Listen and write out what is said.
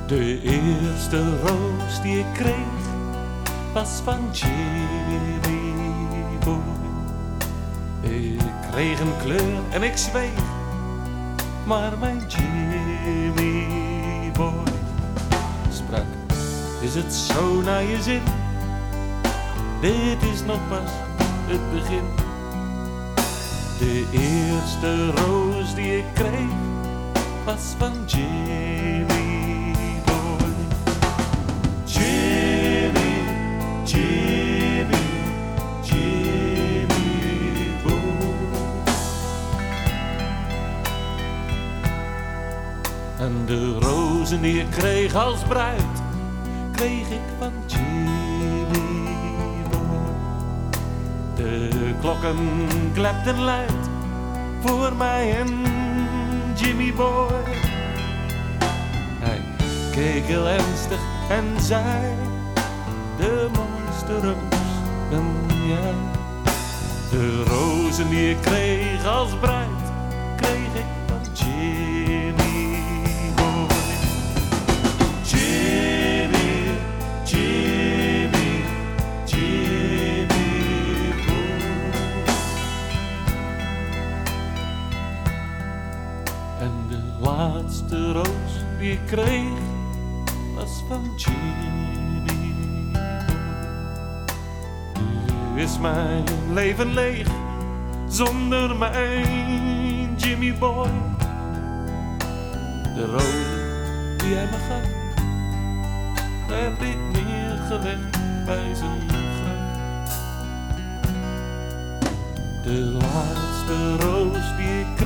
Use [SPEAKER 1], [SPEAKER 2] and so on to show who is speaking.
[SPEAKER 1] De eerste roos die ik kreeg was van Jimmy Boy. Ik kreeg een kleur en ik zweeg, maar mijn Jimmy Boy sprak: is het zo naar je zin? Dit is nog pas het begin. De eerste roos die ik kreeg was van Jimmy Boy. Jimmy, Jimmy, Jimmy Boy. En de rozen die ik kreeg als bruid, kreeg ik van Jimmy Boy. De klokken klepten luid voor mij en Jimmy Boy. Hij keek heel ernstig en zei: de mooiste roos ben jij. De rozen die ik kreeg als bruid, kreeg ik van Jimmy Boy. Jimmy, Jimmy, Jimmy Boy. En de laatste roos die ik kreeg was van Jimmy Boy. Nu is mijn leven leeg zonder mijn Jimmy Boy. De rozen die hij me gaf, heb ik neergelegd bij zijn graf. De laatste roos die ik